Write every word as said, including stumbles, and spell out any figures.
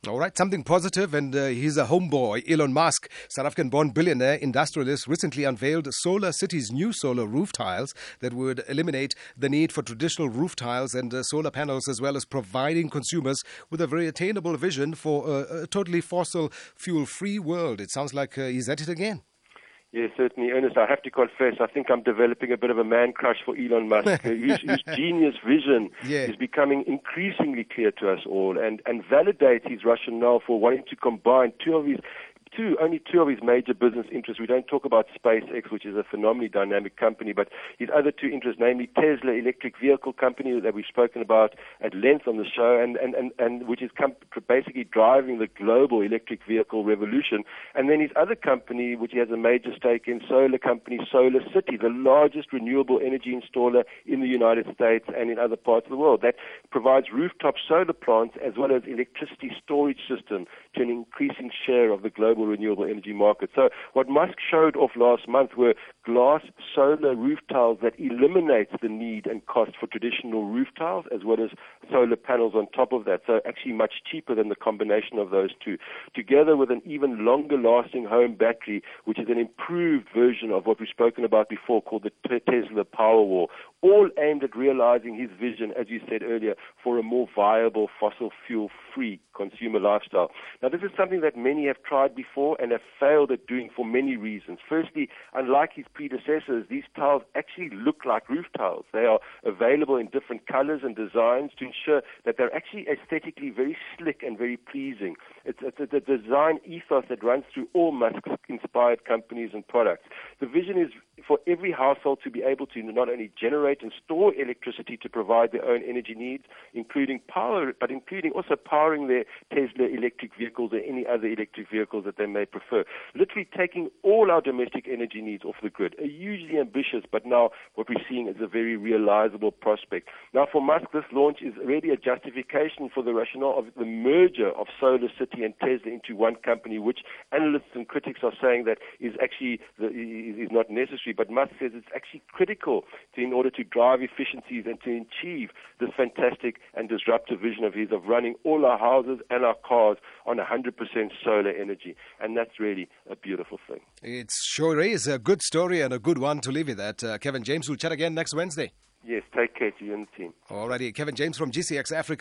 All right, something positive, and uh, he's a homeboy. Elon Musk, South African-born billionaire industrialist, recently unveiled Solar City's new solar roof tiles that would eliminate the need for traditional roof tiles and uh, solar panels, as well as providing consumers with a very attainable vision for uh, a totally fossil fuel-free world. It sounds like uh, he's at it again. Yes, certainly, Ernest. I have to confess, I think I'm developing a bit of a man crush for Elon Musk, whose, whose genius vision Yeah. is becoming increasingly clear to us all, and, and validates his rationale for wanting to combine two of his Two, only two of his major business interests. We don't talk about SpaceX, which is a phenomenally dynamic company, but his other two interests, namely Tesla electric vehicle company that we've spoken about at length on the show, and, and, and, and which is com- basically driving the global electric vehicle revolution. And then his other company, which he has a major stake in, solar company Solar City, the largest renewable energy installer in the United States and in other parts of the world, that provides rooftop solar plants as well as electricity storage system to an increasing share of the global renewable energy market. So what Musk showed off last month were glass solar roof tiles that eliminates the need and cost for traditional roof tiles, as well as solar panels on top of that. So actually much cheaper than the combination of those two, together with an even longer lasting home battery, which is an improved version of what we've spoken about before, called the Tesla Powerwall, all aimed at realizing his vision, as you said earlier, for a more viable fossil fuel free consumer lifestyle. Now, this is something that many have tried before and have failed at doing for many reasons. Firstly, unlike his predecessors, these tiles actually look like roof tiles. They are available in different colors and designs to ensure that they're actually aesthetically very slick and very pleasing. It's, it's a design ethos that runs through all Musk-inspired companies and products. The vision is for every household to be able to not only generate and store electricity to provide their own energy needs, including power, but including also powering their Tesla electric vehicles or any other electric vehicles that they may prefer. Literally taking all our domestic energy needs off the grid. A hugely ambitious, but now what we're seeing is a very realizable prospect. Now, for Musk, this launch is really a justification for the rationale of the merger of Solar City and Tesla into one company, which analysts and critics are saying that is actually the, is not necessary. But Musk says it's actually critical to, in order to drive efficiencies and to achieve this fantastic and disruptive vision of his of running all our houses and our cars on one hundred percent solar energy. And that's really a beautiful thing. It sure is a good story and a good one to leave it at. Uh, Kevin James will chat again next Wednesday. Yes, take care to you and the team. Alrighty, Kevin James from G C X Africa.